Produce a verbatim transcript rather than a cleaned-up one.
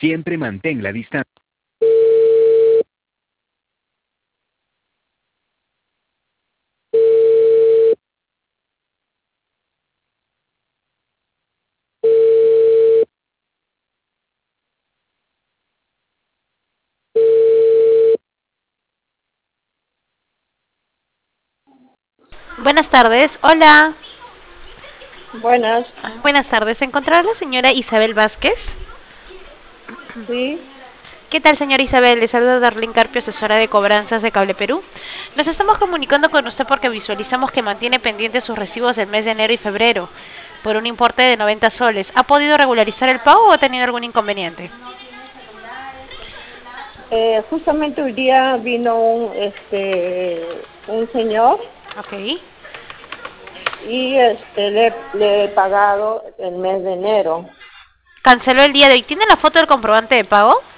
Siempre mantén la distancia. Buenas tardes, hola. Buenas, Buenas tardes, ¿se encontrará la señora Isabel Vázquez? sí. ¿Qué tal, señora Isabel? Le saluda Darlene Carpio, asesora de cobranzas de Cable Perú. Nos estamos comunicando con usted porque visualizamos que mantiene pendientes sus recibos del mes de enero y febrero por un importe de noventa soles. ¿Ha podido regularizar el pago o ha tenido algún inconveniente? Eh, justamente hoy día vino un, este, un señor Ok. y este, le, le he pagado el mes de enero. Canceló el día de hoy. ¿Tiene la foto del comprobante de pago?